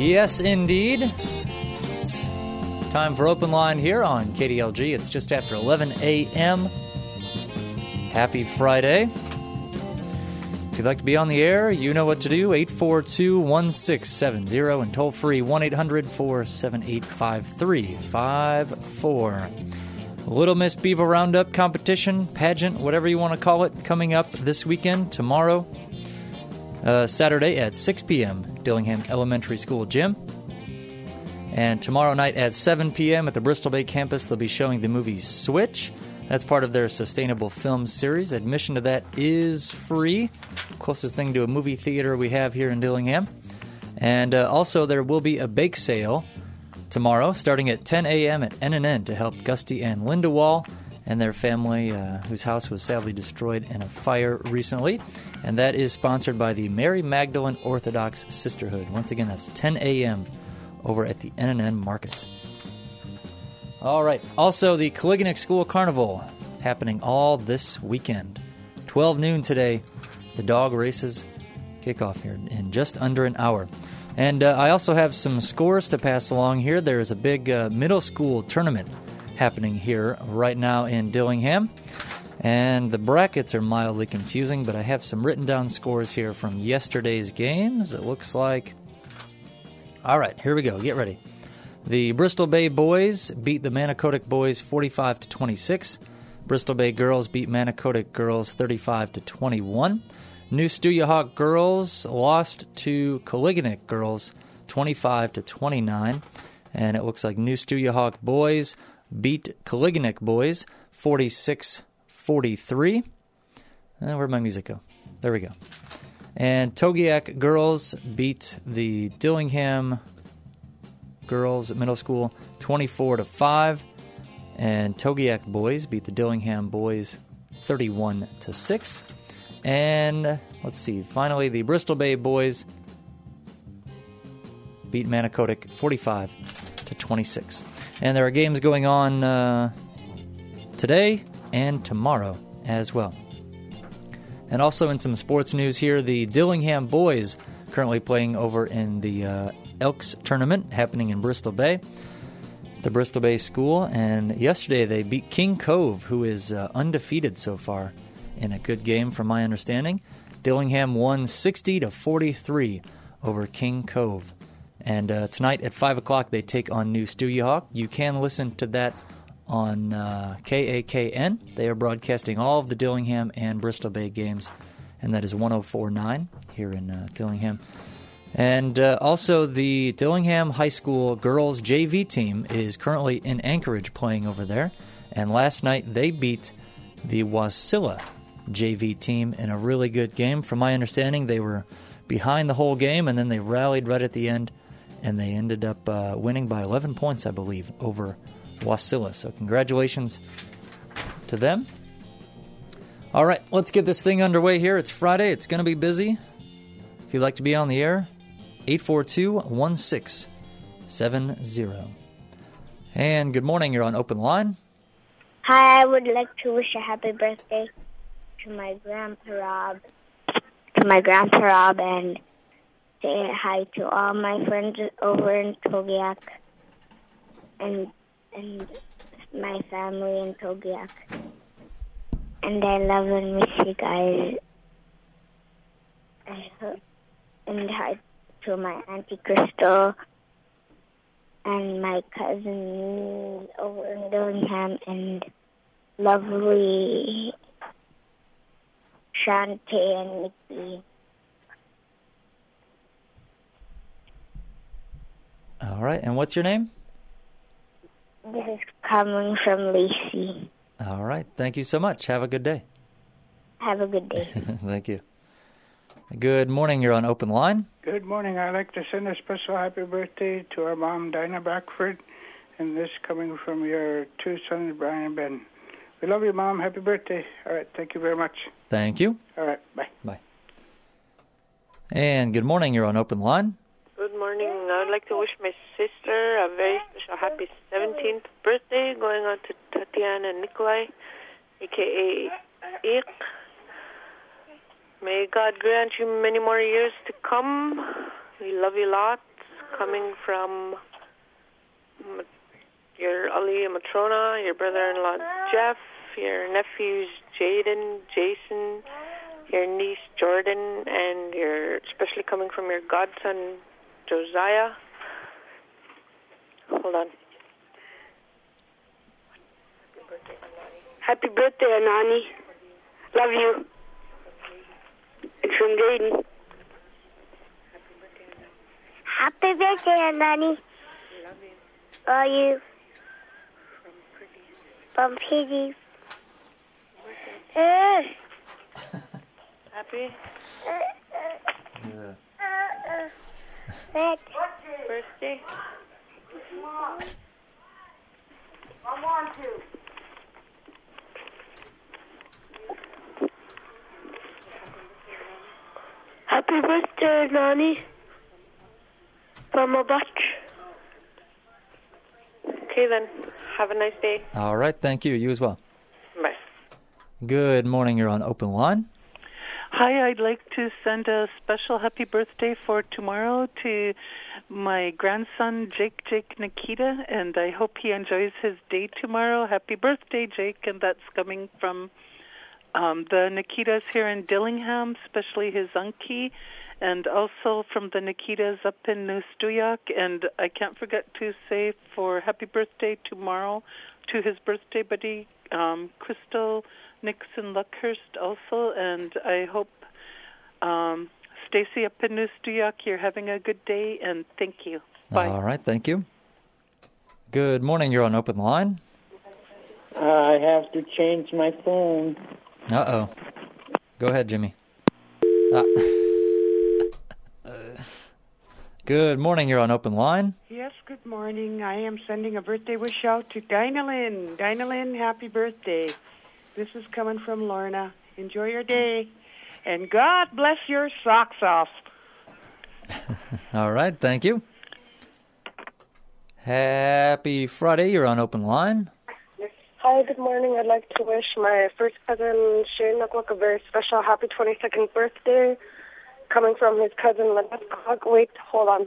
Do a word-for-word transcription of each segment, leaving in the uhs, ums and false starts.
Yes, indeed. It's time for Open Line here on K D L G. It's just after eleven a.m. Happy Friday. If you'd like to be on the air, you know what to do. eight four two, one six seven zero and toll free one eight hundred, four seven eight, five three five four. Little Miss Beaver Roundup competition, pageant, whatever you want to call it, coming up this weekend, tomorrow, uh, Saturday at six p.m., Dillingham Elementary School Gym. And tomorrow night at seven p.m. at the Bristol Bay campus, they'll be showing the movie Switch. That's part of their sustainable film series. Admission to that is free. Closest thing to a movie theater we have here in Dillingham. And uh, also there will be a bake sale tomorrow, starting at ten a.m. at N and N to help Gusty and Linda Wall and their family, uh, whose house was sadly destroyed in a fire recently. And that is sponsored by the Mary Magdalene Orthodox Sisterhood. Once again, that's ten a.m. over at the N and N Market. All right. Also, the Koliganek School Carnival happening all this weekend. twelve noon today, the dog races kick off here in just under an hour. And uh, I also have some scores to pass along here. There is a big uh, middle school tournament happening here right now in Dillingham. And the brackets are mildly confusing, but I have some written down scores here from yesterday's games. It looks like... All right, here we go. Get ready. The Bristol Bay boys beat the Manicodic boys forty-five to twenty-six. Bristol Bay girls beat Manicodic girls thirty-five to twenty-one. New Stuyahawk girls lost to Koliganek girls twenty-five to twenty-nine. And it looks like New Stuyahawk boys beat Koliganek boys forty-six forty-three. Uh, where'd my music go? There we go. And Togiak girls beat the Dillingham girls middle school twenty-four to five. And Togiak boys beat the Dillingham boys thirty-one to six. And let's see, finally the Bristol Bay boys beat Manicodic forty-five to twenty-six. And there are games going on uh, today and tomorrow as well. And also in some sports news here, the Dillingham boys currently playing over in the uh, Elks tournament happening in Bristol Bay, the Bristol Bay school. And yesterday they beat King Cove, who is uh, undefeated so far in a good game from my understanding. Dillingham won sixty to forty-three over King Cove. And uh, tonight at five o'clock they take on New Stuyahawk. You can listen to that on uh, K A K N. They are broadcasting all of the Dillingham and Bristol Bay games, and that is one oh four point nine here in uh, Dillingham. And uh, also the Dillingham High School girls J V team is currently in Anchorage playing over there. And last night they beat the Wasilla J V team in a really good game. From my understanding, they were behind the whole game, and then they rallied right at the end, and they ended up uh, winning by eleven points, I believe, over Wasilla. So congratulations to them. All right, let's get this thing underway here. It's Friday. It's going to be busy. If you'd like to be on the air, eight four two, one six seven zero. And good morning. You're on Open Line. Hi, I would like to wish a happy birthday to my grandpa Rob, to my grandpa Rob, and say hi to all my friends over in Togiak and and my family in Togiak. And I love and miss you guys. I hope, and hi to my Auntie Crystal and my cousin over in Dillingham and lovely Shante and Nikki. All right, and what's your name? This is coming from Lacey. All right, thank you so much. Have a good day. Have a good day. Thank you. Good morning. You're on Open Line. Good morning. I'd like to send a special happy birthday to our mom, Dinah Backford, and this coming from your two sons, Brian and Ben. We love you, Mom. Happy birthday. All right. Thank you very much. Thank you. All right. Bye. Bye. And good morning. You're on Open Line. Good morning. I would like to wish my sister a very special happy seventeenth birthday going on to Tatiana Nikolai, a k a. Ik. May God grant you many more years to come. We love you lots. coming from your Ali and Matrona, your brother-in-law Jeff, your nephews Jaden, Jason, your niece Jordan, and your especially coming from your godson Josiah. Hold on. Happy birthday, Anani. Love you. It's from Jaden. Happy birthday, Anani. Love you. From Piggy. Uh. Happy Yeah. birthday. I want to. Happy birthday, Nani. From a batch. Okay then. Have a nice day. All right, thank you. You as well. Bye. Good morning. You're on Open Line. Hi, I'd like to send a special happy birthday for tomorrow to my grandson, Jake, Jake Nikita, and I hope he enjoys his day tomorrow. Happy birthday, Jake, and that's coming from um, the Nikitas here in Dillingham, especially his unkie, and also from the Nikitas up in Nustuyak. And I can't forget to say for happy birthday tomorrow to his birthday buddy, um, Crystal Nixon Luckhurst also, and I hope um, Stacy up in Nustuyak, you're having a good day, and thank you. Bye. All right, thank you. Good morning. You're on Open Line. Uh, I have to change my phone. Uh-oh. Go ahead, Jimmy. Ah. Good morning. You're on Open Line. Yes, good morning. I am sending a birthday wish out to Dinah Lynn. Dinah Lynn, happy birthday. This is coming from Lorna. Enjoy your day. And God bless your socks off. All right, thank you. Happy Friday. You're on Open Line. Hi, good morning. I'd like to wish my first cousin, Shane Nukwak, a very special happy twenty-second birthday, coming from his cousin, Lynette Cog. Wait, hold on.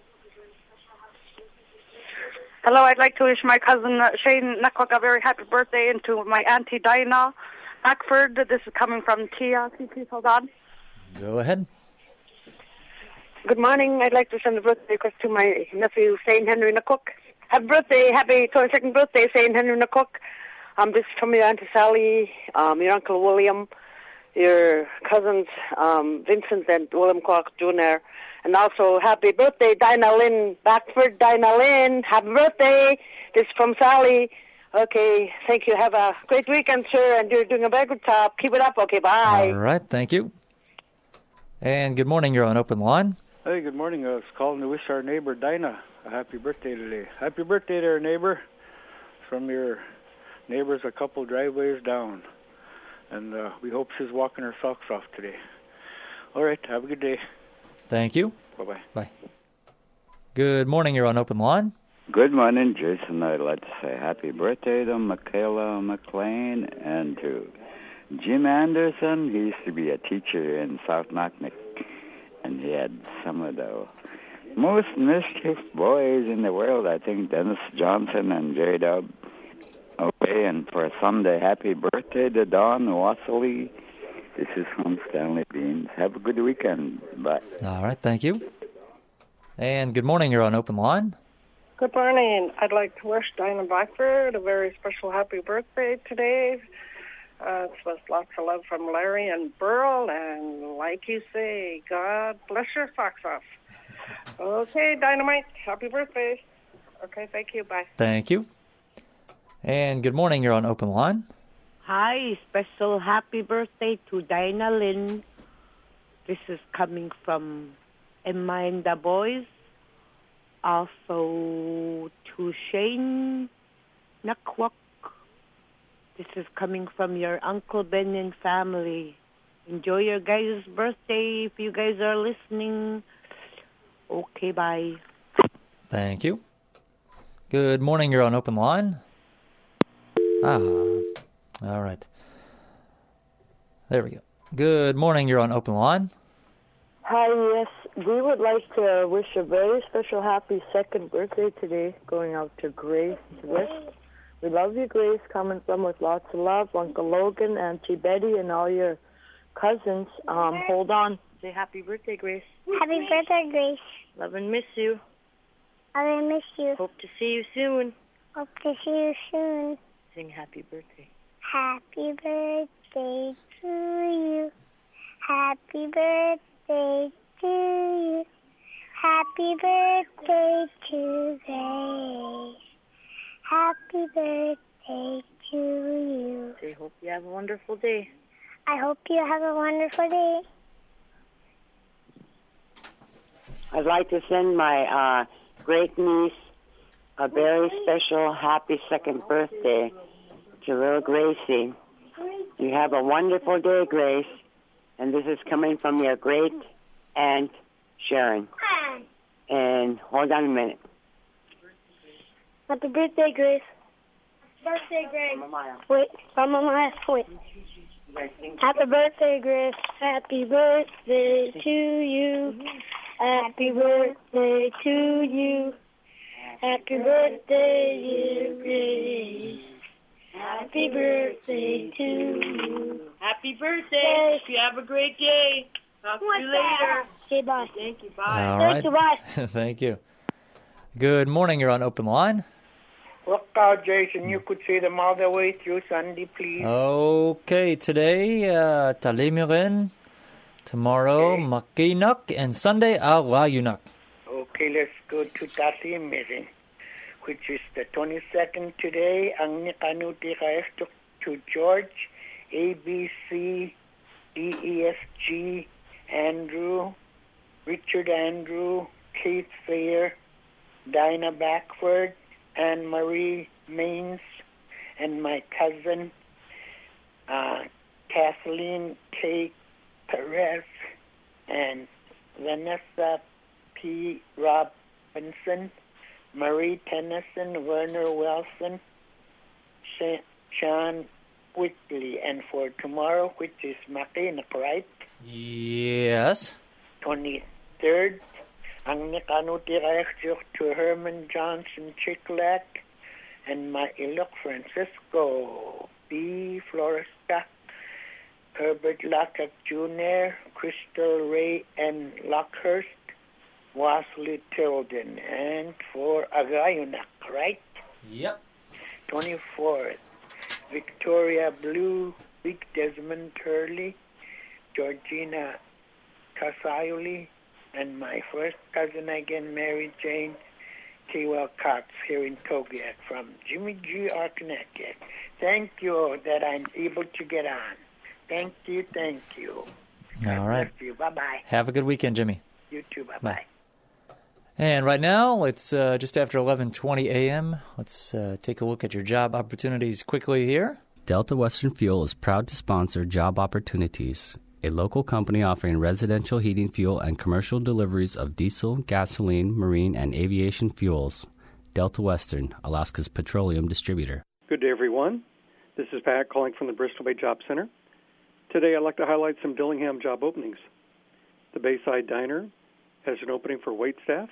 Hello, I'd like to wish my cousin uh, Shane Nukwak a very happy birthday, and to my auntie Dinah Hackford. This is coming from Tia. Please hold on. Go ahead. Good morning. I'd like to send a birthday request to my nephew, Saint Henry Nukwak. Happy birthday, happy twenty-second birthday, Saint Henry Nukwak. Um, this is from your Auntie Sally, um, your Uncle William, your cousins um, Vincent and William Clark Junior And also, happy birthday, Dinah Lynn Backford. Dinah Lynn, happy birthday. This is from Sally. Okay, thank you. Have a great weekend, sir, and you're doing a very good job. Keep it up. Okay, bye. All right, thank you. And good morning. You're on Open Line. Hey, good morning. I was calling to wish our neighbor Dinah a happy birthday today. Happy birthday there, neighbor. From your neighbors a couple driveways down. And uh, we hope she's walking her socks off today. All right, have a good day. Thank you. Bye-bye. Bye. Good morning. You're on Open Line. Good morning, Jason. I'd like to say happy birthday to Michaela McLean and to Jim Anderson. He used to be a teacher in South Knocknick, and he had some of the most mischief boys in the world. I think Dennis Johnson and J Dub. Okay, and for Sunday, happy birthday to Don Wassily. This is from Stanley Beans. Have a good weekend. Bye. All right, thank you. And good morning. You're on Open Line. Good morning. I'd like to wish Dinah Blackford a very special happy birthday today. Uh, it's with lots of love from Larry and Burl, and like you say, God bless your socks off. Okay, Dynamite, happy birthday. Okay, thank you. Bye. Thank you. And good morning. You're on Open Line. Hi, special happy birthday to Dinah Lynn. This is coming from Emma and the boys. Also to Shane Nukwak. This is coming from your Uncle Ben and family. Enjoy your guys' birthday if you guys are listening. Okay, bye. Thank you. Good morning. You're on Open Line. Ah, all right. There we go. Good morning. You're on Open Line. Hi, yes. we would like to wish a very special happy second birthday today, going out to Grace West. We love you, Grace, coming from with lots of love. Uncle Logan, Auntie Betty, and all your cousins. Um, hold on. Say happy birthday, Grace. Happy birthday, Grace. Love and miss you. Love and miss you. Hope to see you soon. Hope to see you soon. Sing happy birthday. Happy birthday to you. Happy birthday to you. Happy birthday to Grace. Happy birthday to you. Say, hope you have a wonderful day. I hope you have a wonderful day. I'd like to send my uh, great niece a very special happy second birthday to little Gracie. You have a wonderful day, Grace. And this is coming from your great aunt, Sharon. And hold on a minute. Happy birthday, Grace. Birthday, Grace. Wait, Mama Maya, wait. Happy birthday, Grace. Happy birthday to you. Happy birthday to you. Happy birthday, dear Grace. Happy birthday to you. Happy birthday. You have a great day. Talk to you later. Say bye. Thank you. Bye. All Thank right. you. Bye. Thank you. Good morning. You're on Open Line. Look out, Jason. You could see them all the way through Sunday, please. Okay, today, uh, Talimirin. Tomorrow, Makinak. And Sunday, Alayunak. Okay, let's go to Talimirin, which is the twenty-second today. Ang nikanuti kaestok to George, A, B, C, D, E, F, G, Andrew, Richard Andrew, Keith Fair, Dinah Backford, Anne Marie Maines, and my cousin, uh, Kathleen K. Perez, and Vanessa P. Robinson, Marie Tennyson, Werner Wilson, Sean Whitley, and for tomorrow, which is Makinak, right? Yes. twenty-third, ang nikanutirayak to Herman Johnson Chiclac, and my Ilok Francisco B. Floresta, Herbert Lockhart Junior, Crystal Ray and Lockhurst, Wasley Tilden, and for Agayunak, right? Yep. twenty-fourth, Victoria Blue, Big Desmond Turley, Georgina Casayuli, and my first cousin again, Mary Jane Kewell Cox, here in Togiak from Jimmy G. Arconnecticut. Thank you that I'm able to get on. Thank you, thank you. All right. Bless you. Bye-bye. Have a good weekend, Jimmy. You too. Bye-bye. Bye. And right now, it's uh, just after eleven twenty a.m. Let's uh, take a look at your job opportunities quickly here. Delta Western Fuel is proud to sponsor Job Opportunities, a local company offering residential heating fuel and commercial deliveries of diesel, gasoline, marine, and aviation fuels. Delta Western, Alaska's petroleum distributor. Good day, everyone. This is Pat calling from the Bristol Bay Job Center. Today, I'd like to highlight some Dillingham job openings. The Bayside Diner has an opening for waitstaff.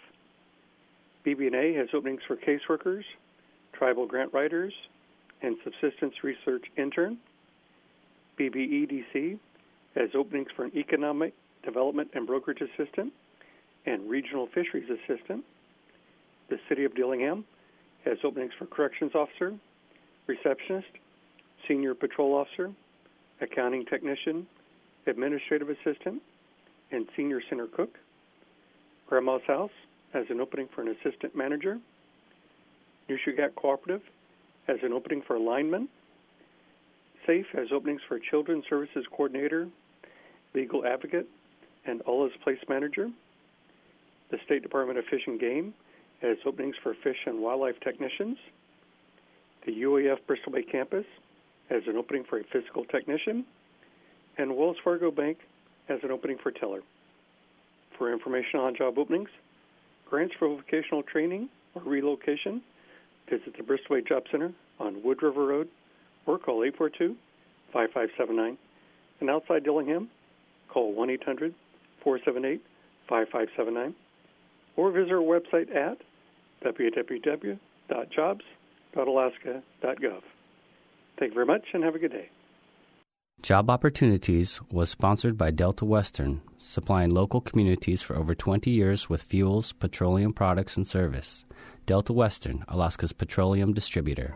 B B and A has openings for caseworkers, tribal grant writers, and subsistence research intern. B B E D C has openings for an economic development and brokerage assistant and regional fisheries assistant. The City of Dillingham has openings for corrections officer, receptionist, senior patrol officer, accounting technician, administrative assistant, and senior center cook. Grandma's House has an opening for an assistant manager. New Shugat Cooperative has an opening for a lineman. SAFE has openings for a children's services coordinator, legal advocate, and Allah's place manager. The State Department of Fish and Game has openings for fish and wildlife technicians. The U A F Bristol Bay campus has an opening for a physical technician. And Wells Fargo Bank has an opening for teller. For information on job openings, grants for vocational training or relocation, visit the Bristol Bay Job Center on Wood River Road or call eight four two, five five seven nine. And outside Dillingham, call one eight hundred, four seven eight, five five seven nine, or visit our website at w w w dot jobs dot alaska dot gov. Thank you very much, and have a good day. Job Opportunities was sponsored by Delta Western, supplying local communities for over twenty years with fuels, petroleum products, and service. Delta Western, Alaska's petroleum distributor.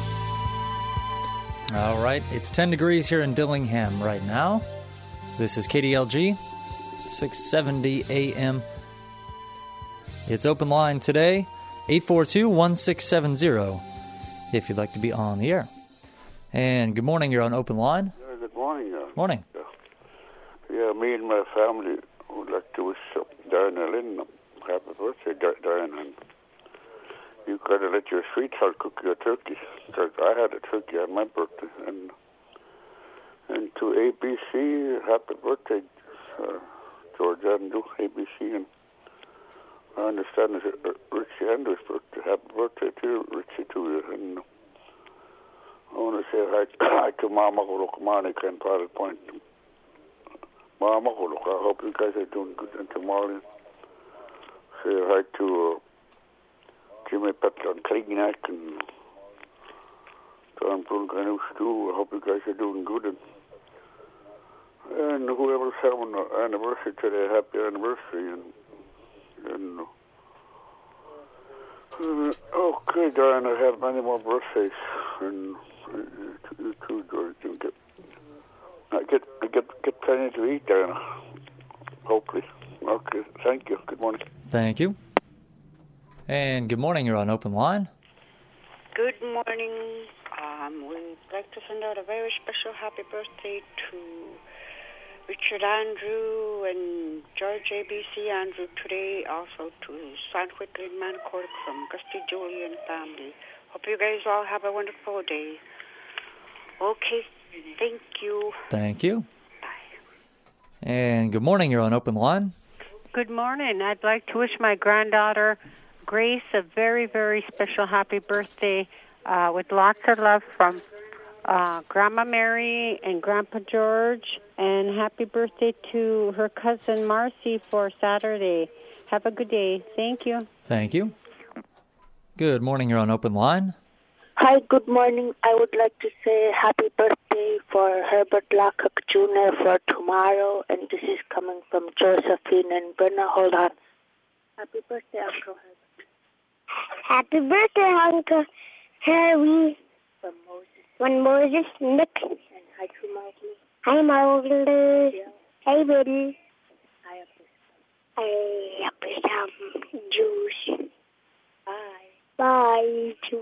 All right, it's ten degrees here in Dillingham right now. This is K D L G, six seventy A M. It's open line today, eight four two, one six seven zero, if you'd like to be on the air. And good morning, you're on open line. Yeah, good morning. Uh, Morning. Yeah. yeah, me and my family would like to wish uh, Diana Lynn happy birthday, Di- Diana. And you got to let your sweetheart cook your turkey, because I had a turkey on my birthday. And and to A B C, happy birthday, uh, George Andrew, A B C. And I understand it's uh, Richie Andrew's birthday. Happy birthday to you, Richie, to you. And I want to say hi, hi to Mama Huluk, Monica, and Pilot Point. Mama Huluk, I hope you guys are doing good. And tomorrow, say hi to uh, Jimmy Pettler and Krignac and John Brunganush too. I hope you guys are doing good. And, and whoever's having an anniversary today, happy anniversary. And, and uh, okay, Diana, I have many more birthdays. And you too, George. You get, I get, I get, get plenty to eat, Diana. Hopefully. Okay, thank you. Good morning. Thank you. And good morning, you're on open line. Good morning. Um, we'd like to send out a very special happy birthday to Richard Andrew and George A B C Andrew today, also to San Quentin Mancourt from Gusty Julian family. Hope you guys all have a wonderful day. Okay, thank you. Thank you. Bye. And good morning, you're on open line. Good morning. I'd like to wish my granddaughter Grace a very, very special happy birthday uh, with lots of love from uh, Grandma Mary and Grandpa George, and happy birthday to her cousin Marcy for Saturday. Have a good day. Thank you. Thank you. Good morning, you're on open line. Hi, good morning. I would like to say happy birthday for Herbert Lockhart Junior for tomorrow, and this is coming from Josephine and Brenna. Hold on. Happy birthday, Uncle Herbert. Happy birthday, Uncle Harry. From Moses. When Moses, Nick. And hi to Mowgli. Hi, Mowgli. Hey, Bill. Hi, up Hey, up some juice. Bye. Bye, juice.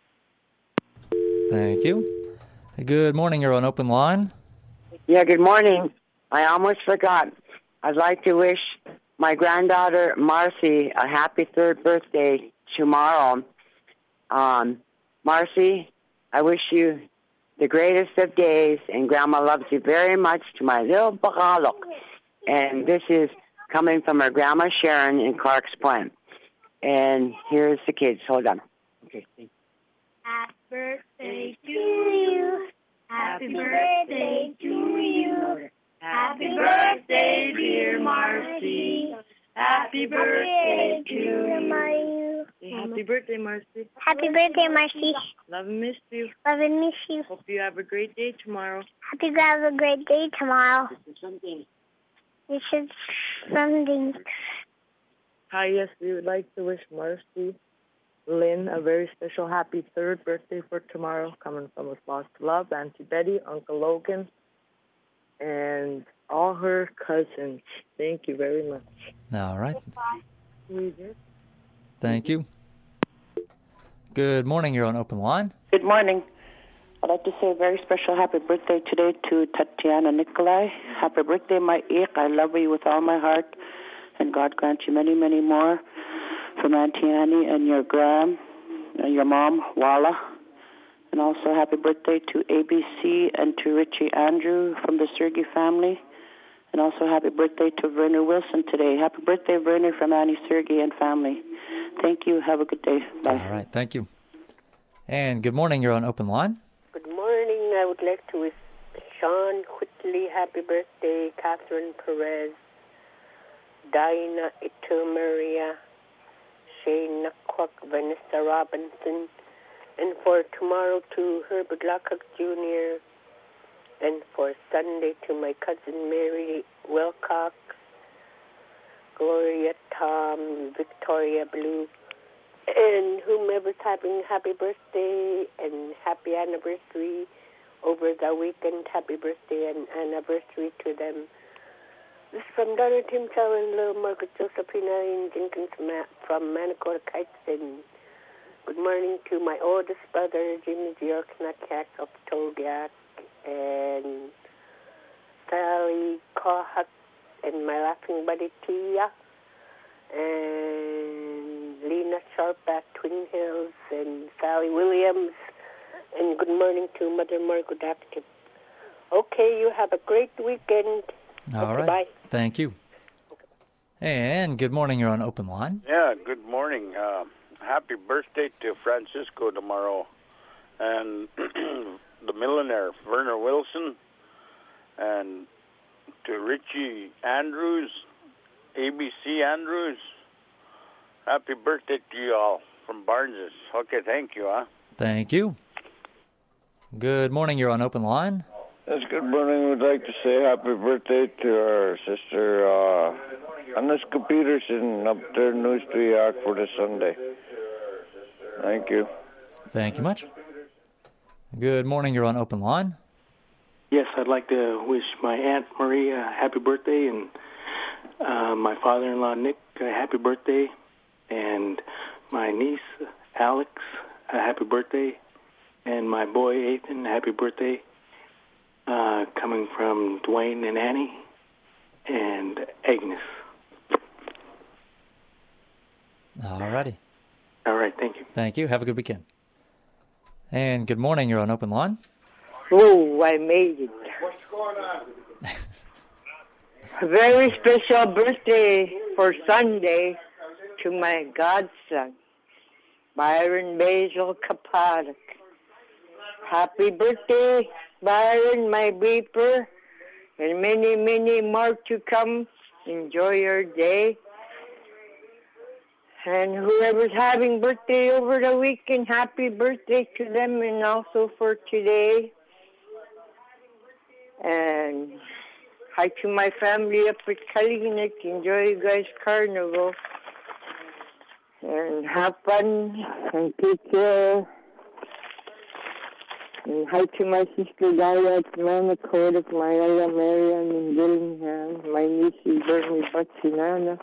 Thank you. Good morning, you're on open line. Yeah, good morning. I almost forgot. I'd like to wish my granddaughter Marcy a happy third birthday tomorrow. Um, Marcy, I wish you the greatest of days, and Grandma loves you very much, to my little Bagalok. And this is coming from her Grandma Sharon in Clark's Point. And here's the kids. Hold on. Okay. Happy birthday to you. Happy birthday to you. Happy birthday, dear Marcy. Happy birthday to you. Happy birthday, Marcy. Happy birthday, Marcy. Love and miss you. Love and miss you. Hope you have a great day tomorrow. Hope you have a great day tomorrow. This is something. This is something. Hi, yes, we would like to wish Marcy Lynn a very special happy third birthday for tomorrow, coming from with lots of love, Auntie Betty, Uncle Logan, and all her cousins. Thank you very much. All right. We did. Thank you. Good morning, you're on open line. Good morning. I'd like to say a very special happy birthday today to Tatiana Nikolai. Happy birthday, my Ik. I love you with all my heart, and God grant you many, many more. From Auntie Annie and your Gram, and your mom, Walla. And also happy birthday to A B C and to Richie Andrew from the Sergey family. And also happy birthday to Werner Wilson today. Happy birthday, Werner, from Annie Sergey and family. Thank you. Have a good day. Bye. All right. Thank you. And good morning. You're on open line. Good morning. I would like to wish Sean Whitley happy birthday, Catherine Perez, Dinah Ito Maria, Shane Nakwak, Vanessa Robinson, and for tomorrow to Herbert Lockhart Junior, and for Sunday to my cousin Mary Wilcox, Gloria Tom, Victoria Blue, and whomever's having happy birthday and happy anniversary over the weekend. Happy birthday and anniversary to them. This is from Donna Tim Chow and Little Margaret Josephina and Jenkins from Manacor Kites. And good morning to my oldest brother, Jimmy York Nakat of Tolbiac, and Sally Kohak, and my laughing buddy Tia, and Lena Sharp at Twin Hills, and Sally Williams, and good morning to Mother Margaret Active. Okay, you have a great weekend. All okay, right. Bye. Thank you. And good morning. You're on Open Line. Yeah, good morning. Uh, happy birthday to Francisco tomorrow. And the millionaire, Werner Wilson. And to Richie Andrews, A B C Andrews. Happy birthday to you all from Barnes's. Okay, thank you, huh? Thank you. Good morning. You're on Open Line. Yes, good morning. We'd like to say happy birthday to our sister, uh, Anuska Peterson, up there in New Street York for this Sunday. Thank you. Thank you much. Good morning. You're on Open Line. Yes, I'd like to wish my Aunt Marie a happy birthday, and uh, my father-in-law Nick a happy birthday, and my niece Alex a happy birthday, and my boy Ethan a happy birthday. Uh, coming from Dwayne and Annie and Agnes. All righty. All right, thank you. Thank you. Have a good weekend. And good morning. You're on Open Line. Oh, I made it. What's going on? A very special birthday for Sunday to my godson, Byron Basil Kapadik. Happy birthday, Byron, my beeper, and many, many more to come. Enjoy your day. And whoever's having birthday over the weekend, happy birthday to them, and also for today. And hi to my family up at Kalinik. Enjoy you guys' carnival. And have fun and take care. And hi to my sister Gaia at Manacor, of my Ella Marian in Dillingham, my niece Bernie Batsinana.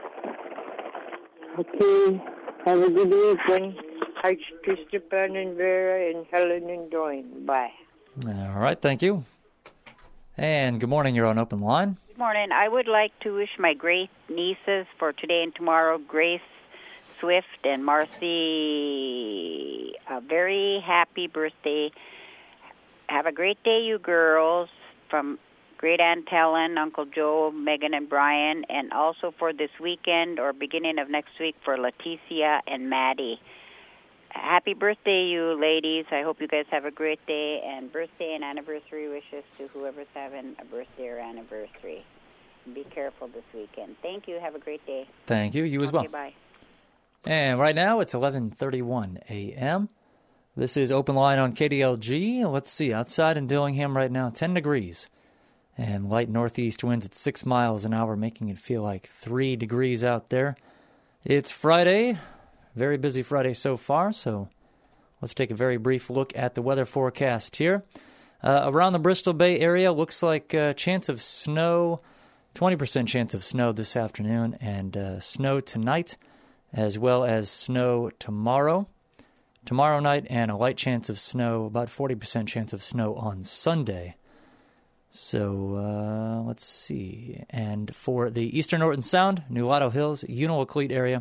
Okay, have a good weekend. Hi to Stefan and Vera and Helen and Doyne. Bye. All right, thank you. And good morning. You're on Open Line. Good morning. I would like to wish my great nieces for today and tomorrow, Grace Swift and Marcy, a very happy birthday. Have a great day, you girls, from Great Aunt Helen, Uncle Joe, Megan and Brian, and also for this weekend or beginning of next week for Leticia and Maddie. Happy birthday, you ladies. I hope you guys have a great day, and birthday and anniversary wishes to whoever's having a birthday or anniversary. Be careful this weekend. Thank you. Have a great day. Thank you. You as well. Okay, bye. And right now it's eleven thirty-one a.m. This is Open Line on K D L G. Let's see, outside in Dillingham right now, ten degrees. And light northeast winds at six miles an hour, making it feel like three degrees out there. It's Friday. Very busy Friday so far, so let's take a very brief look at the weather forecast here. Uh, around the Bristol Bay area, looks like a chance of snow, twenty percent chance of snow this afternoon, and uh, snow tonight, as well as snow tomorrow. Tomorrow night, and a light chance of snow, about forty percent chance of snow on Sunday. So, uh, let's see. And for the Eastern Norton Sound, Nulato Hills, Unalakleet area,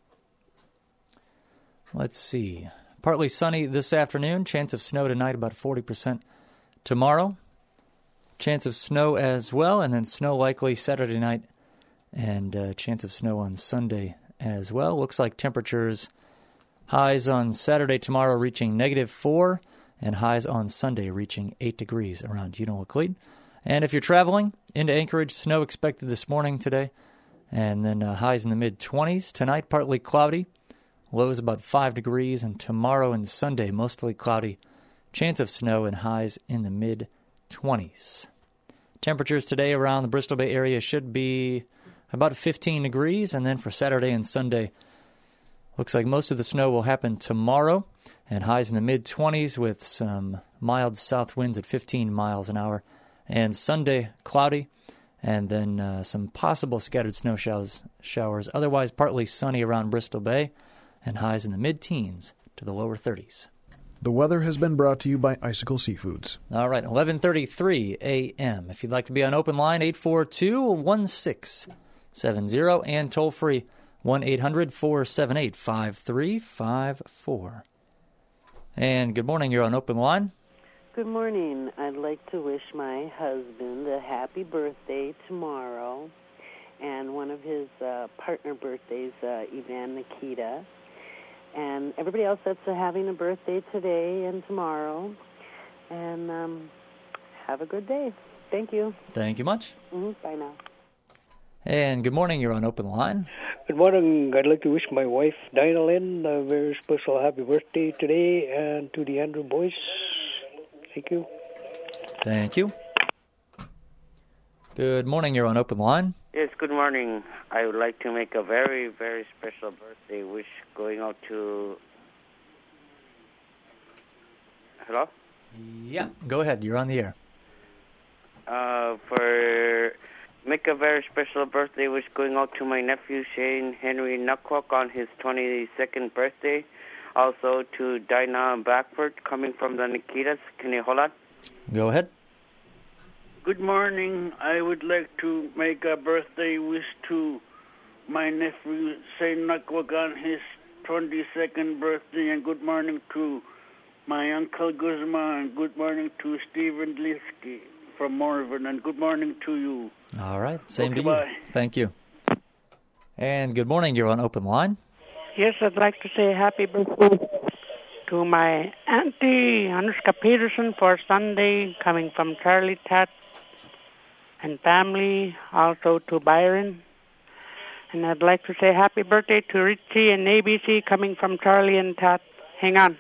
let's see. Partly sunny this afternoon, chance of snow tonight, about forty percent. Tomorrow, chance of snow as well, and then snow likely Saturday night, and uh, chance of snow on Sunday as well. Looks like temperatures, highs on Saturday tomorrow reaching negative four, and highs on Sunday reaching eight degrees around Unalakleet. And if you're traveling into Anchorage, snow expected this morning today, And then uh, highs in the mid-twenties. Tonight, partly cloudy. Lows about five degrees. And tomorrow and Sunday, mostly cloudy. Chance of snow and highs in the mid-twenties. Temperatures today around the Bristol Bay area should be about fifteen degrees. And then for Saturday and Sunday, looks like most of the snow will happen tomorrow. And highs in the mid-twenties with some mild south winds at fifteen miles an hour. And Sunday, cloudy. And then uh, some possible scattered snow showers, showers. Otherwise, partly sunny around Bristol Bay, and highs in the mid-teens to the lower thirties. The weather has been brought to you by Icicle Seafoods. All right, eleven thirty-three a.m. If you'd like to be on open line, eight four two, one six seven zero, and toll-free, one eight hundred, four seven eight, five three five four. And good morning, you're on open line. Good morning. I'd like to wish my husband a happy birthday tomorrow, and one of his uh, partner birthdays, uh, Ivan Nikita, and everybody else that's uh, having a birthday today and tomorrow. And um, have a good day. Thank you. Thank you much. Mm-hmm. Bye now. And good morning, you're on open line. Good morning. I'd like to wish my wife, Dinah Lynn, a very special happy birthday today, and to the Andrew boys. Thank you. Thank you. Good morning, you're on open line. Yes, good morning. I would like to make a very, very special birthday wish going out to... Hello? Yeah, go ahead. You're on the air. Uh, for... Make a very special birthday wish going out to my nephew, Shane Henry Nuckwalk, on his twenty-second birthday. Also to Dinah Blackford, coming from the Nikitas. Can you hold on? Go ahead. Good morning. I would like to make a birthday wish to my nephew, Shane Nuckwalk, on his twenty-second birthday. And good morning to my uncle Guzman. And good morning to Stephen Linsky from Morven. And good morning to you. All right. Same Okay, to you. bye. Thank you. And good morning, you're on open line. Yes, I'd like to say happy birthday to my auntie, Anushka Peterson, for Sunday, coming from Charlie Tat and family, also to Byron. And I'd like to say happy birthday to Richie and A B C, coming from Charlie and Tat. Hang on.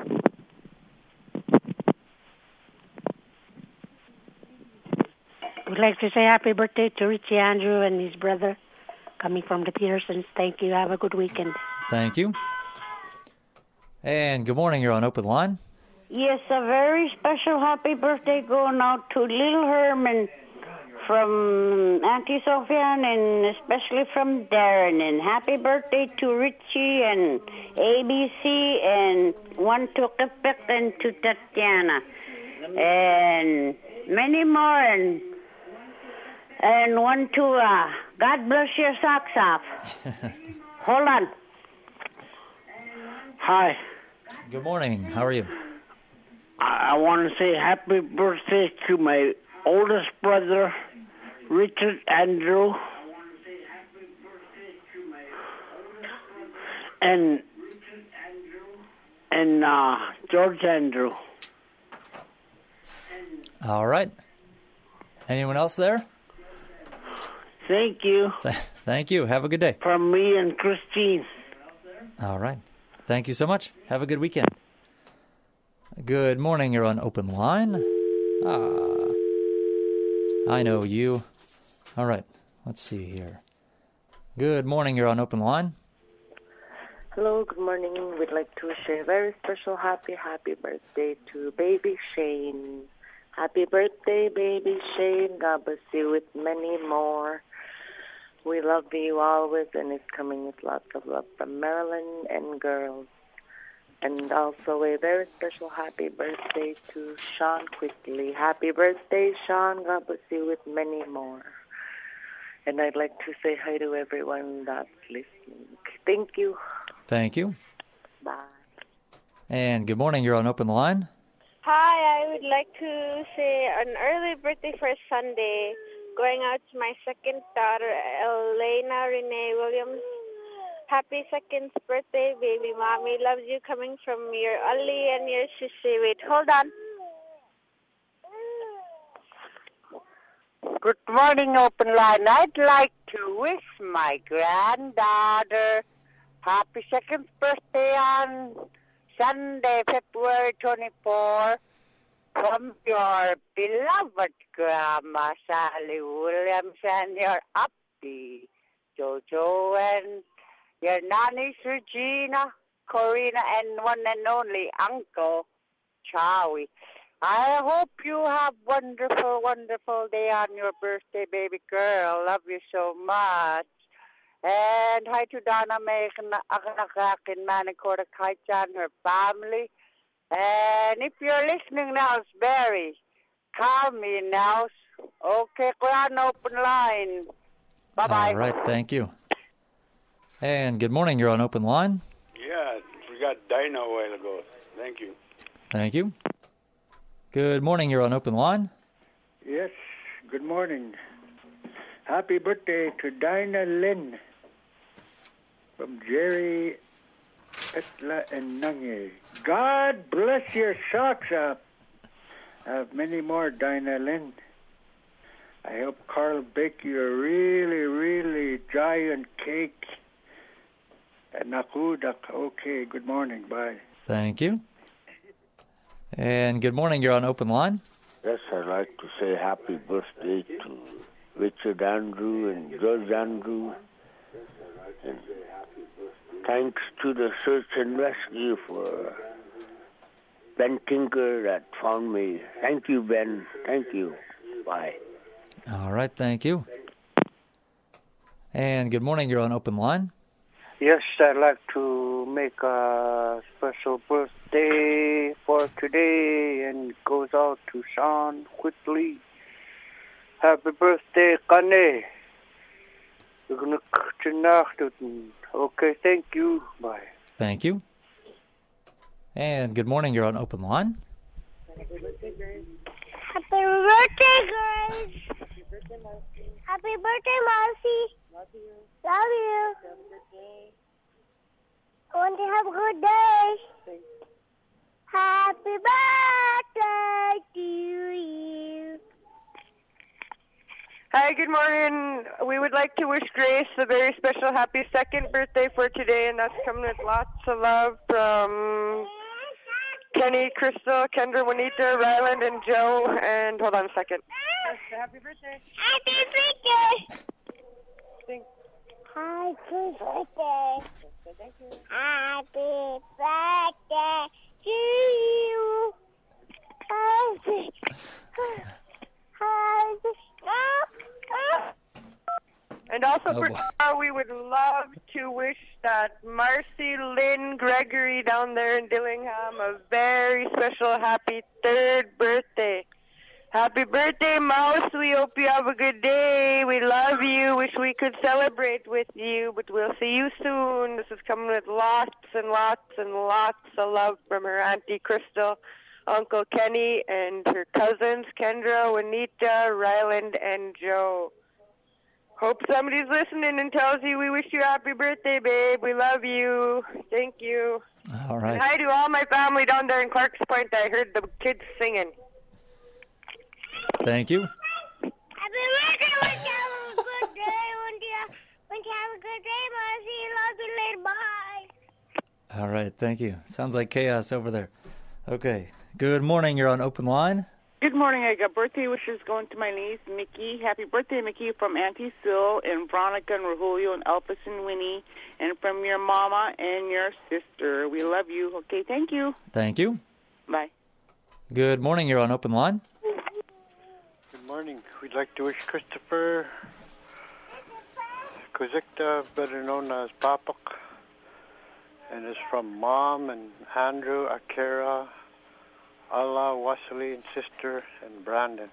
I would like to say happy birthday to Richie Andrew and his brother, coming from the Petersons. Thank you. Have a good weekend. Thank you. And good morning, you're on open line. Yes, a very special happy birthday going out to little Herman from Auntie Sophia and especially from Darren. And happy birthday to Richie and A B C and one to Kipik and to Tatiana. And many more. And and one to uh, God bless your socks off. Hold on. Hi. Good morning. How are you? I, I want to say happy birthday to my oldest brother, Richard Andrew, and and uh, George Andrew. All right. Anyone else there? Thank you. Thank you. Have a good day. From me and Christine. All right. Thank you so much. Have a good weekend. Good morning. You're on open line. Ah, I know you. All right. Let's see here. Good morning. You're on open line. Hello, good morning. We'd like to wish a very special happy, happy birthday to baby Shane. Happy birthday, baby Shane. God bless you with many more. We love you always, and it's coming with lots of love from Marilyn and girls. And also a very special happy birthday to Sean Quickly. Happy birthday, Sean. God bless you with many more. And I'd like to say hi to everyone that's listening. Thank you. Thank you. Bye. And good morning. You're on open line. Hi, I would like to say an early birthday for Sunday, going out to my second daughter, Elena Renee Williams. Happy second birthday, baby mommy. Loves you, coming from your Ali and your Sissy. Wait, hold on. Good morning, open line. I'd like to wish my granddaughter happy second birthday on Sunday, February twenty-fourth, from your beloved Grandma Sally Williams and your uppy Jojo and your nannies Regina, Corina, and one and only Uncle Charlie. I hope you have wonderful, wonderful day on your birthday, baby girl. Love you so much. And hi to Donna Megan, Akanakakin, Manicoda Kaichan, her family. And if you're listening now, it's Barry. Call me now. Okay, Grand Open Line. Bye-bye. All right, thank you. And good morning, you're on Open Line. Yeah, we got Dinah a while ago. Thank you. Thank you. Good morning, you're on Open Line. Yes, good morning. Happy birthday to Dinah Lynn from Jerry, Etla, and Nange. God bless your socks up. Have many more, Dinah Lynn. I hope Carl bake you a really, really giant cake. And nakudak. Okay, good morning. Bye. Thank you. And good morning, you're on Open Line. Yes, I'd like to say happy birthday to Richard Andrew and George Andrew. And thanks to the search and rescue for Ben Tinker that found me. Thank you, Ben. Thank you. Bye. All right, thank you. And good morning, you're on Open Line. Yes, I'd like to make a special birthday for today, and it goes out to Sean Whitley. Happy birthday, Kane. Okay, thank you. Bye. Thank you. And good morning, you're on Open Line. Happy birthday, Grace. Happy birthday, Mousy. Happy birthday, Mousy. Love you. Love you. Have a good day. I want to have a good day. Thanks. Happy birthday to you. Hi, good morning. We would like to wish Grace a very special happy second birthday for today, and that's coming with lots of love from Kenny, Crystal, Kendra, Juanita, Ryland, and Joe. And hold on a second. Happy birthday. Happy birthday. Thanks. Happy birthday. Thank you. Happy birthday to you. Happy, happy, And also Oh, for boy. tomorrow, we would love to wish that Marcy Lynn Gregory down there in Dillingham a very special happy third birthday. Happy birthday, Mouse. We hope you have a good day. We love you. Wish we could celebrate with you, but we'll see you soon. This is coming with lots and lots and lots of love from her Auntie Crystal, Uncle Kenny, and her cousins, Kendra, Juanita, Ryland, and Joe. Hope somebody's listening and tells you we wish you a happy birthday, babe. We love you. Thank you. All right. And hi to all my family down there in Clarks Point. I heard the kids singing. Thank you. Happy birthday. Want to have a good day. Want to, want to have a good day, Marcy. Love you later. Bye. All right, thank you. Sounds like chaos over there. Okay. Good morning, you're on Open Line. Good morning. I got birthday wishes going to my niece, Mickey. Happy birthday, Mickey, from Auntie Sil and Veronica and Rahulio and Elvis and Winnie, and from your mama and your sister. We love you. Okay, thank you. Thank you. Bye. Good morning, you're on Open Line. Good morning. We'd like to wish Christopher Kozikta, better known as Papak, and it's from Mom and Andrew, Akira, Allah, Wesley, and sister, and Brandon.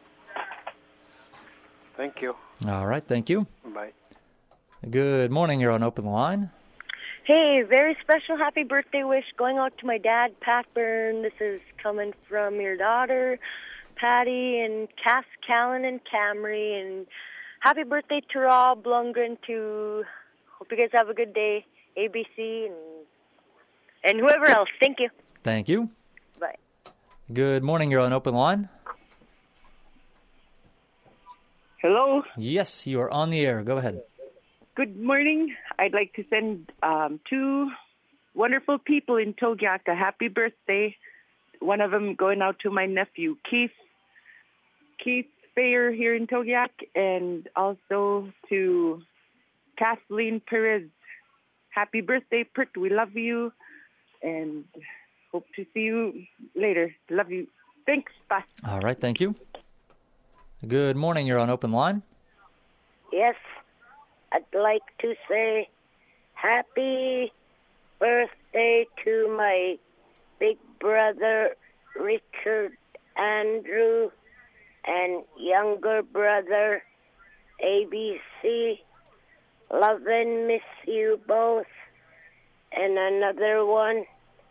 Thank you. All right, thank you. Bye. Good morning, you're on Open Line. Hey, very special happy birthday wish going out to my dad, Pat Byrne. This is coming from your daughter, Patty, and Cass Callan and Camry. And happy birthday to Rob Lundgren, too. Hope you guys have a good day. A B C and, and whoever else. Thank you. Thank you. Bye. Good morning, you're on Open Line. Hello? Yes, you are on the air. Go ahead. Good morning. I'd like to send um, two wonderful people in Togiak a happy birthday. One of them going out to my nephew, Keith. Keith Fayer here in Togiak, and also to Kathleen Perez. Happy birthday, Pert. We love you, and hope to see you later. Love you. Thanks. Bye. All right, thank you. Good morning. You're on Open Line. Yes, I'd like to say happy birthday to my big brother, Richard Andrew, and younger brother, A B C. Love and miss you both. And another one,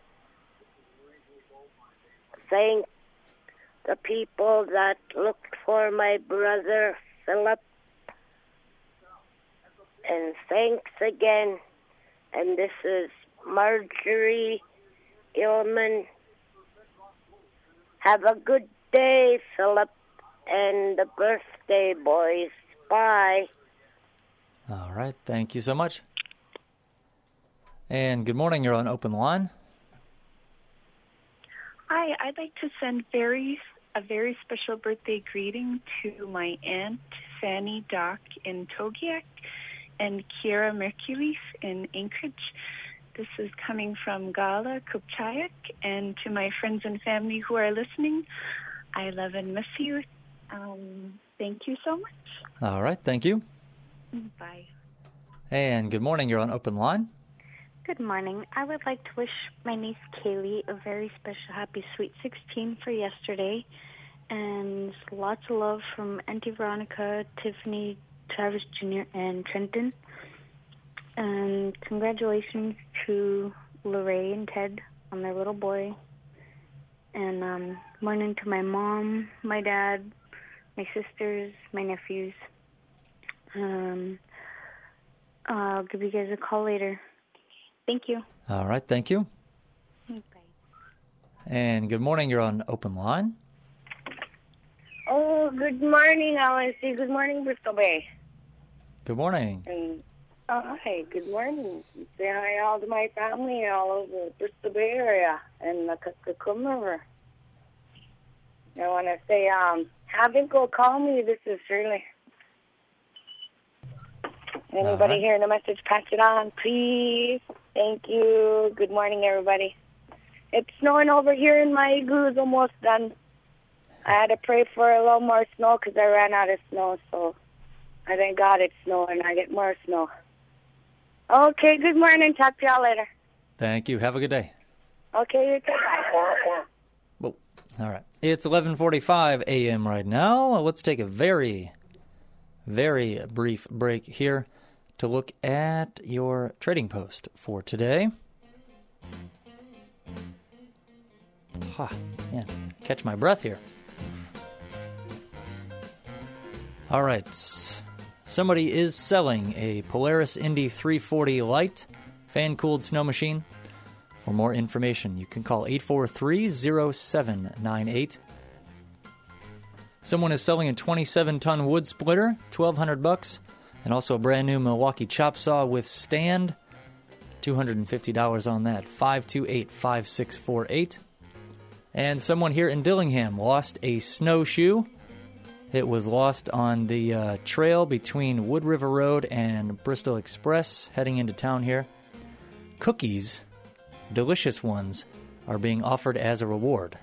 thank the people that looked for my brother, Philip. And thanks again. And this is Marjorie Gilman. Have a good day, Philip, and the birthday boys. Bye. All right, thank you so much. And good morning, you're on Open Line. Hi, I'd like to send very a very special birthday greeting to my aunt, Fanny Dock in Togiak, and Kiera Mercules in Anchorage. This is coming from Gala Kupchayak, and to my friends and family who are listening, I love and miss you. Um, thank you so much. All right, thank you. Bye. And good morning, you're on Open Line. Good morning. I would like to wish my niece Kaylee a very special happy sweet sixteen for yesterday, and lots of love from Auntie Veronica, Tiffany, Travis Junior, and Trenton. And congratulations to Lorraine and Ted on their little boy. And um, morning to my mom, my dad, my sisters, my nephews. Um, I'll give you guys a call later. Thank you. All right, thank you. Bye. And good morning, you're on Open Line. Oh, good morning. I want to say good morning, Bristol Bay. Good morning. And uh, hi, good morning. Say hi all to my family all over the Bristol Bay area and the Kuskokwim River. I want to say, um, have him go call me. This is Shirley. Anybody right. hearing the message, pass it on, please. Thank you. Good morning, everybody. It's snowing over here, and my igloo is almost done. I had to pray for a little more snow because I ran out of snow, so I thank God it's snowing. I get more snow. Okay, good morning. Talk to y'all later. Thank you. Have a good day. Okay, you too. Bye. Whoa. All right. It's eleven forty-five a.m. right now. Let's take a very, very brief break here to look at your trading post for today. Ha, man, catch my breath here. All right. Somebody is selling a Polaris Indy three forty Lite fan-cooled snow machine. For more information, you can call eight four three, zero seven nine eight. Someone is selling a twenty-seven ton wood splitter, twelve hundred bucks, and also a brand new Milwaukee chop saw with stand, two hundred fifty dollars on that, five two eight, five six four eight. And someone here in Dillingham lost a snowshoe. It was lost on the uh, trail between Wood River Road and Bristol Express heading into town here. Cookies, delicious ones, are being offered as a reward.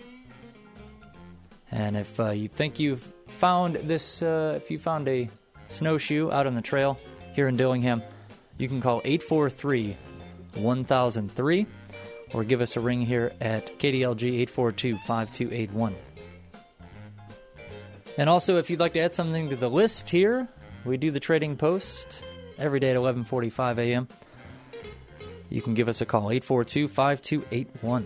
And if uh, you think you've found this, uh, if you found a snowshoe out on the trail here in Dillingham, you can call eight four three, one thousand three or give us a ring here at K D L G eight four two, five two eight one. And also, if you'd like to add something to the list here, we do the trading post every day at eleven forty-five a.m. You can give us a call, eight four two, five two eight one.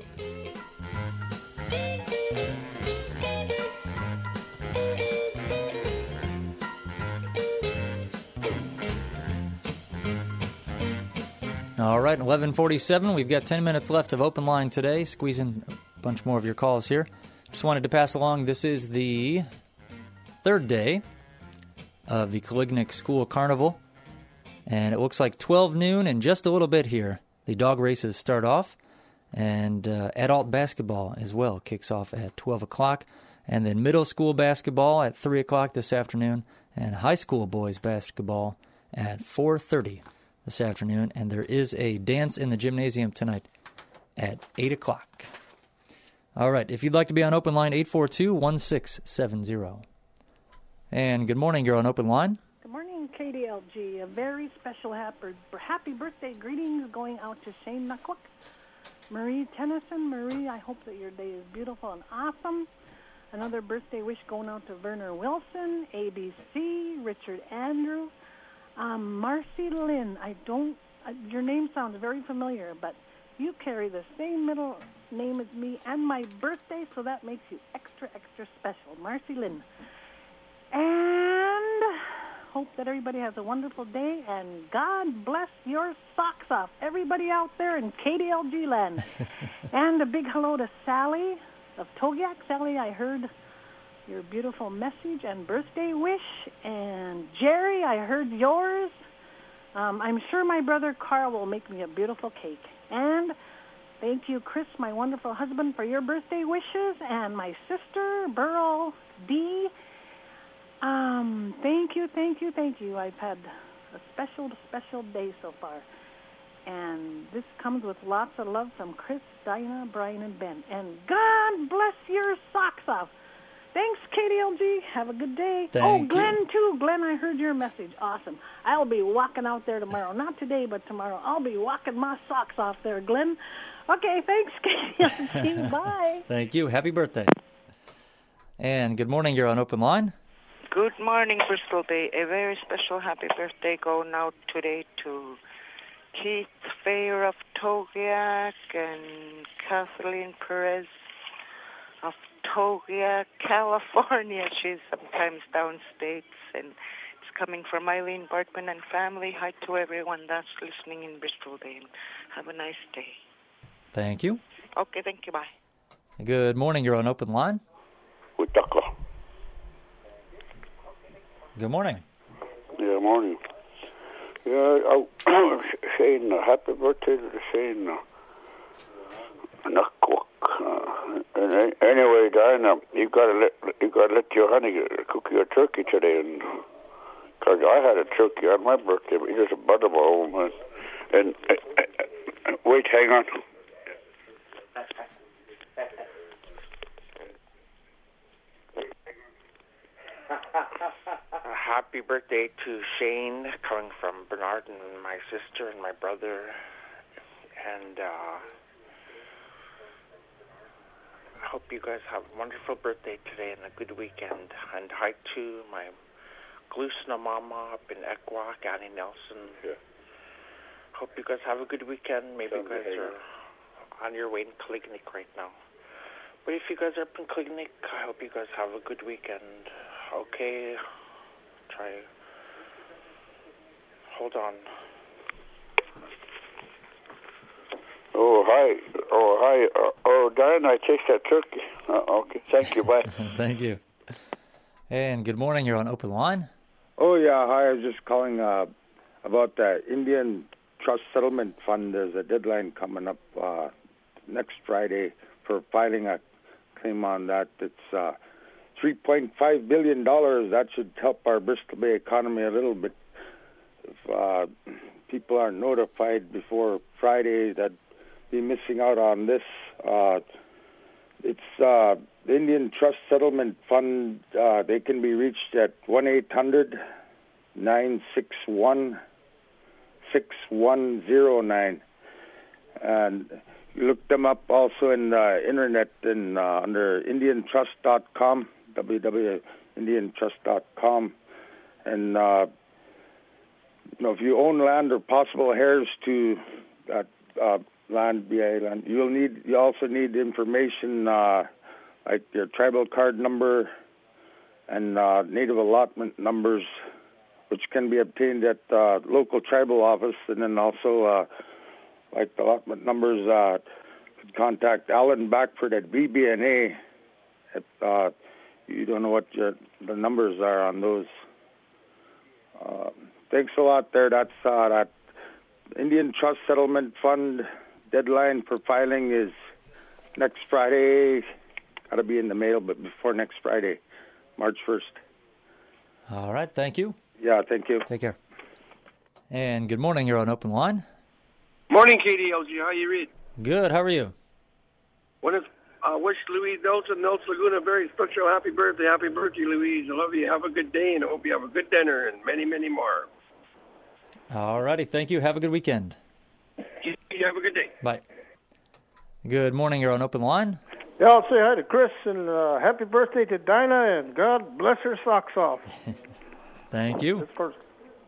All right, eleven forty-seven. We've got ten minutes left of Open Line today. Squeezing a bunch more of your calls here. Just wanted to pass along, this is the third day of the Kalignik School Carnival. And it looks like twelve noon and just a little bit here. The dog races start off, and uh, adult basketball as well kicks off at twelve o'clock. And then middle school basketball at three o'clock this afternoon, and high school boys basketball at four thirty this afternoon. And there is a dance in the gymnasium tonight at eight o'clock. All right, if you'd like to be on Open Line, eight four two, one six seven zero. And good morning, you're on Open Line. Good morning, K D L G. A very special happy, happy birthday greetings going out to Shane Nuckwick, Marie Tennyson. Marie, I hope that your day is beautiful and awesome. Another birthday wish going out to Werner Wilson, A B C, Richard Andrew, um, Marcy Lynn. I don't, uh, your name sounds very familiar, but you carry the same middle name as me and my birthday, so that makes you extra, extra special. Marcy Lynn. And hope that everybody has a wonderful day, and God bless your socks off, everybody out there in K D L G land. And a big hello to Sally of Togiak. Sally, I heard your beautiful message and birthday wish. And Jerry, I heard yours. Um, I'm sure my brother Carl will make me a beautiful cake. And thank you, Chris, my wonderful husband, for your birthday wishes. And my sister, Burl D. Um, thank you, thank you, thank you. I've had a special, special day so far. And this comes with lots of love from Chris, Dinah, Brian, and Ben. And God bless your socks off. Thanks, K D L G. Have a good day. Thank oh, Glenn, you. too. Glenn, I heard your message. Awesome. I'll be walking out there tomorrow. Not today, but tomorrow. I'll be walking my socks off there, Glenn. Okay, thanks, K D L G. Bye. Thank you. Happy birthday. And good morning, you're on Open Line. Good morning, Bristol Bay. A very special happy birthday going out today to Keith Fair of Togiak and Kathleen Perez of Togiak, California. She's sometimes downstates, and it's coming from Eileen Bartman and family. Hi to everyone that's listening in Bristol Bay. Have a nice day. Thank you. Okay, thank you. Bye. Good morning, you're on Open Line. Good morning. Yeah, morning. Yeah, oh, Shane, uh, happy birthday to Shane uh, Nuckwick. Uh, and uh, anyway, Diana, you gotta let you gotta let your honey cook your turkey today, and cause I had a turkey on my birthday, but just a butter bowl, and, and uh, uh, wait, hang on. Happy birthday to Shane, coming from Bernard and my sister and my brother. And uh, I hope you guys have a wonderful birthday today and a good weekend. And hi to my Glusna mama up in Ekwak, Annie Nelson. Yeah. Hope you guys have a good weekend. Maybe you guys are on your way to Klignik right now. But if you guys are up in Klignik, I hope you guys have a good weekend. Okay. Try. Hold on. Oh, hi. Oh, hi. Uh, oh, Diana, I chased that turkey. Uh, okay. Thank you. Bye. Thank you. And good morning. You're on Open Line. Oh, yeah. Hi. I was just calling uh, about the Indian Trust Settlement Fund. There's a deadline coming up uh, next Friday for filing a claim on that. It's uh, three point five billion dollars. That should help our Bristol Bay economy a little bit. If uh, people are notified before Friday, that be missing out on this. Uh, it's uh, the Indian Trust Settlement Fund. Uh, they can be reached at one eight hundred nine six one six one zero nine. And you look them up also in the internet and uh, under indian trust dot com. w w w dot indian trust dot com. And, uh, you know, if you own land or possible heirs to that uh, land, B I A land, you'll need, you also need information uh, like your tribal card number and uh, native allotment numbers, which can be obtained at uh, local tribal office, and then also uh, like the allotment numbers, uh, contact Alan Backford at B B N A. At, uh, you don't know what your, the numbers are on those. Uh, Thanks a lot there. That's uh, that Indian Trust Settlement Fund deadline for filing is next Friday. Got to be in the mail, but before next Friday, March first. All right, thank you. Yeah, thank you. Take care. And good morning, you're on Open Line. Morning, K D L G. How you read? Good, how are you? Want to uh, wish Louise Nelson, Nelson Laguna, a very special happy birthday. Happy birthday, Louise. I love you. Have a good day, and I hope you have a good dinner and many, many more. All righty, thank you. Have a good weekend. You have a good day. Bye. Good morning, you're on Open Line. Yeah, I'll say hi to Chris, and uh, happy birthday to Dinah, and God bless her socks off. Thank you. That's first.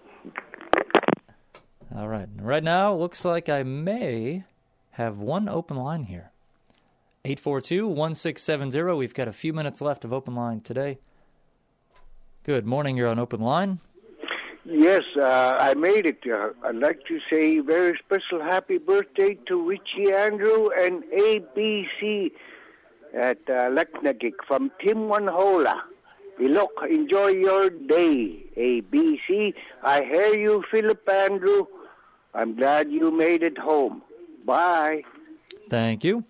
All right. Right now, looks like I may have one open line here. eight four two, one six seven zero. We've got a few minutes left of open line today. Good morning. You're on Open Line. Yes, uh, I made it. Uh, I'd like to say very special happy birthday to Richie Andrew and A B C at uh, Leknagik from Tim Wanhola. Look, enjoy your day, A B C. I hear you, Philip Andrew. I'm glad you made it home. Bye. Thank you.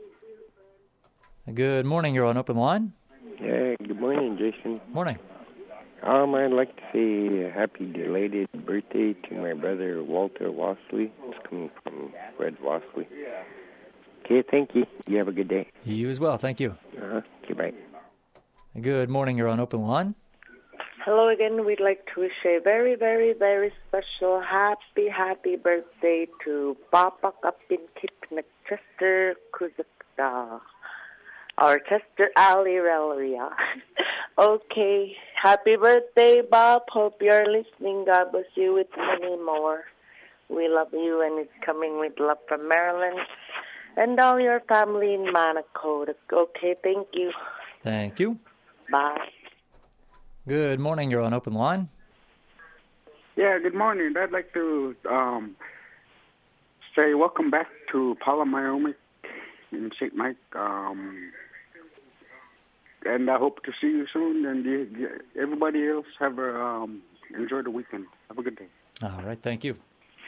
Good morning. You're on Open Line. Yeah, good morning, Jason. Morning. Um, I'd like to say a happy belated birthday to my brother Walter Wassley. It's coming from Fred Wassley. Okay, thank you. You have a good day. You as well. Thank you. Uh-huh. Okay, bye. Good morning. You're on Open Line. Hello again. We'd like to wish a very, very, very special happy, happy birthday to Papa Kapin Kipnik Chester Kuzakta. Or Chester Ali Relia. Okay. Happy birthday, Bob. Hope you're listening. God bless you with many more. We love you, and it's coming with love from Maryland and all your family in Monaco. Okay, thank you. Thank you. Bye. Good morning. You're on Open Line. Yeah, good morning. I'd like to um, say welcome back to Paula Myomic in Saint Mike. Um, and I hope to see you soon. And you, everybody else, have a, um, enjoy the weekend. Have a good day. All right. Thank you.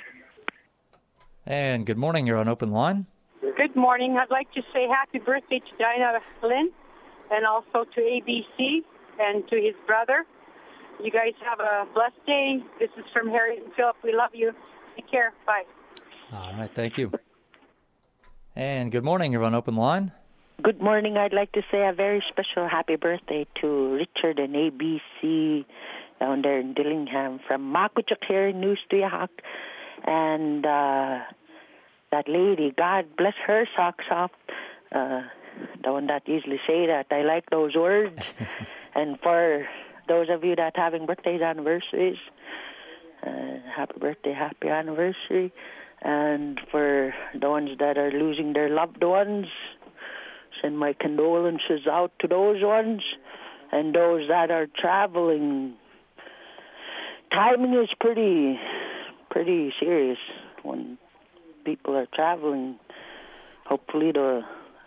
And good morning. You're on Open Line. Good morning. I'd like to say happy birthday to Dinah Lynn and also to A B C and to his brother. You guys have a blessed day. This is from Harry and Philip. We love you. Take care. Bye. All right. Thank you. And good morning. You're on Open Line. Good morning. I'd like to say a very special happy birthday to Richard and A B C down there in Dillingham from Makuchak here in News Tuyahak. And uh, that lady, God bless her socks off. Uh, don't that easily say that. I like those words. And for those of you that are having birthdays, anniversaries, uh, happy birthday, happy anniversary. And for the ones that are losing their loved ones, send my condolences out to those ones. And those that are traveling, timing is pretty, pretty serious when people are traveling. Hopefully the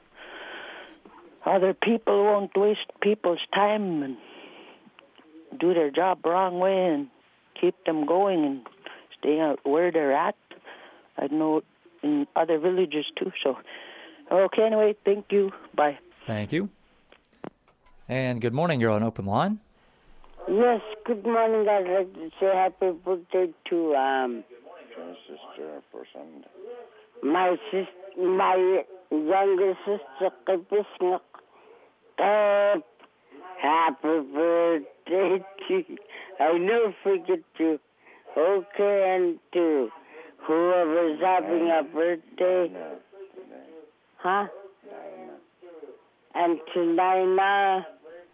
other people won't waste people's time and do their job wrong way and keep them going and stay out where they're at. I know in other villages too. So, okay, anyway, thank you. Bye. Thank you. And good morning. You're on Open Line. Yes, good morning. I'd like to say happy birthday to um, sister for Sunday. my sis, my younger sister, Kapisnak. Uh, happy birthday to you. I'll never forget you. Okay, and to whoever's having a birthday. Huh? And to Nina.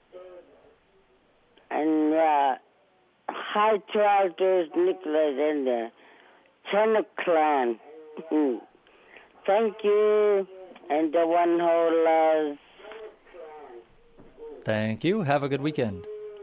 And uh, hi to Arthur's Nicholas and the Chena clan. Thank you. And the one who loves. Thank you. Have a good weekend.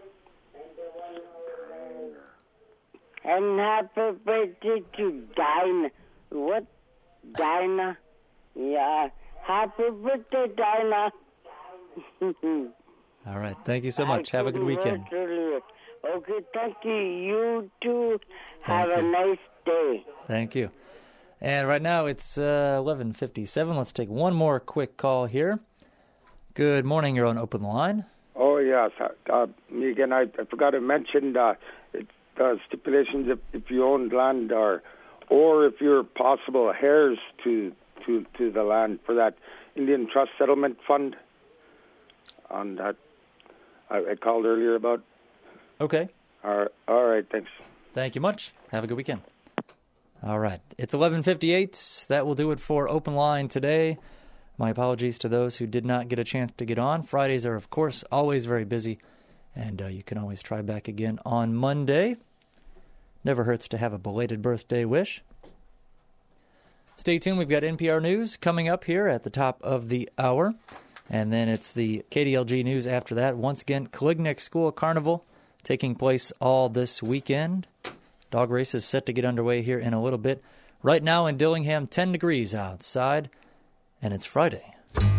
And happy birthday to Dinah. What? Dinah? Yeah. Happy birthday, Dinah. All right. Thank you so much. Have a good weekend. Okay, thank you. You too. Have Thank a you. nice day. Thank you. And right now it's uh, eleven fifty-seven. Let's take one more quick call here. Good morning. You're on Open Line. Oh, yes. Uh, me again, I, I forgot to mention uh, it, uh, stipulations if, if you own land or or if you're possible heirs to, to, to the land for that Indian Trust Settlement Fund. On that, I, I called earlier about. Okay. All right, all right, thanks. Thank you much. Have a good weekend. All right. It's eleven fifty-eight. That will do it for Open Line today. My apologies to those who did not get a chance to get on. Fridays are, of course, always very busy, and uh, you can always try back again on Monday. Never hurts to have a belated birthday wish. Stay tuned. We've got N P R News coming up here at the top of the hour, and then it's the K D L G News after that. Once again, Kalignik School Carnival taking place all this weekend. Dog race is set to get underway here in a little bit. Right now in Dillingham, ten degrees outside, and it's Friday.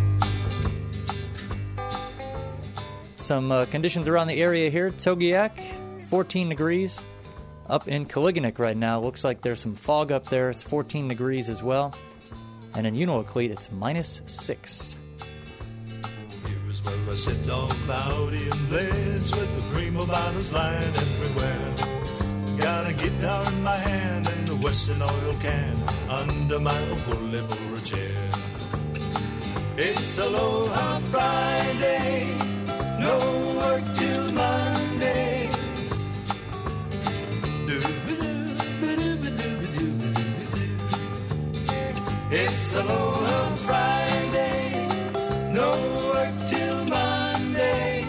Some uh, conditions around the area here. Togiak, fourteen degrees. Up in Kalignik right now, looks like there's some fog up there. It's fourteen degrees as well. And in Unalakleet, it's minus six. Where I sit all cloudy and blends with the prima donnas lying everywhere. Got a guitar in my hand and a Western oil can under my ukulele for a chair. It's Aloha Friday, no work till Monday. It's Aloha Friday, no work till Monday.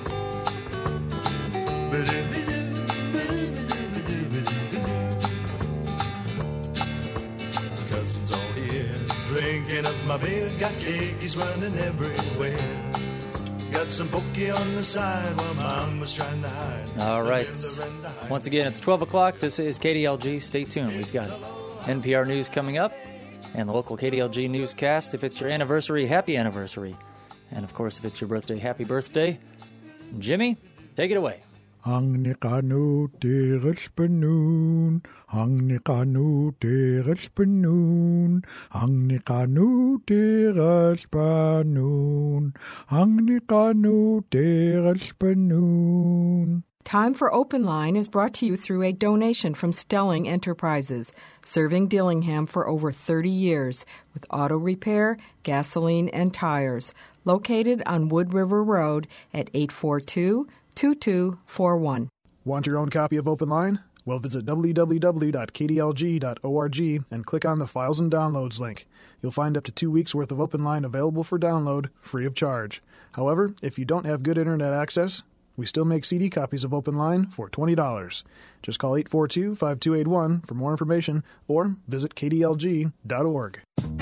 Cousins all here, drinking up my beer. Got kegs running everywhere. Got some pokey on the side while Mama's trying to hide. All right. Once again, it's twelve o'clock. This is K D L G. Stay tuned. We've got N P R News coming up and the local K D L G newscast. If it's your anniversary, happy anniversary. And, of course, if it's your birthday, happy birthday. Jimmy, take it away. Ang nikanu teres penun, ang nikanu teres penun, ang nikanu teres penun, ang nikanu teres penun. Time for Open Line is brought to you through a donation from Stelling Enterprises, serving Dillingham for over thirty years with auto repair, gasoline, and tires. Located on Wood River Road at eight four two, two two four one. Want your own copy of Open Line? Well, visit w w w dot k d l g dot org and click on the Files and Downloads link. You'll find up to two weeks' worth of Open Line available for download, free of charge. However, if you don't have good internet access, we still make C D copies of Open Line for twenty dollars. Just call eight four two, five two eight one for more information or visit k d l g dot org.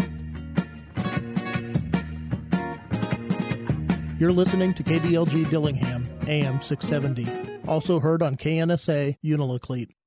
You're listening to K D L G Dillingham, A M six seventy. Also heard on K N S A Unalakleet.